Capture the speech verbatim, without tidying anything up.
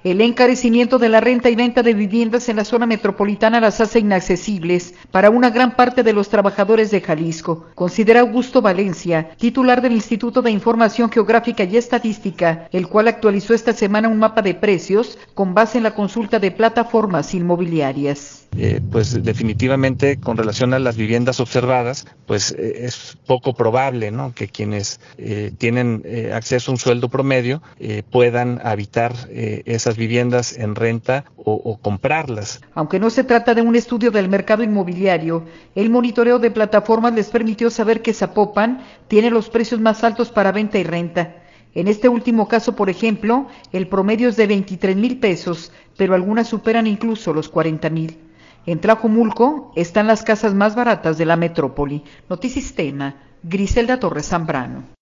El encarecimiento de la renta y venta de viviendas en la zona metropolitana las hace inaccesibles para una gran parte de los trabajadores de Jalisco, considera Augusto Valencia, titular del Instituto de Información Geográfica y Estadística, el cual actualizó esta semana un mapa de precios con base en la consulta de plataformas inmobiliarias. Eh, pues definitivamente con relación a las viviendas observadas, pues eh, es poco probable, ¿no?, que quienes eh, tienen eh, acceso a un sueldo promedio eh, puedan habitar eh, esas viviendas en renta o, o comprarlas. Aunque no se trata de un estudio del mercado inmobiliario, el monitoreo de plataformas les permitió saber que Zapopan tiene los precios más altos para venta y renta. En este último caso, por ejemplo, el promedio es de veintitrés mil pesos, pero algunas superan incluso los cuarenta mil. En Tlajomulco están las casas más baratas de la metrópoli. Notisistema, Griselda Torres Zambrano.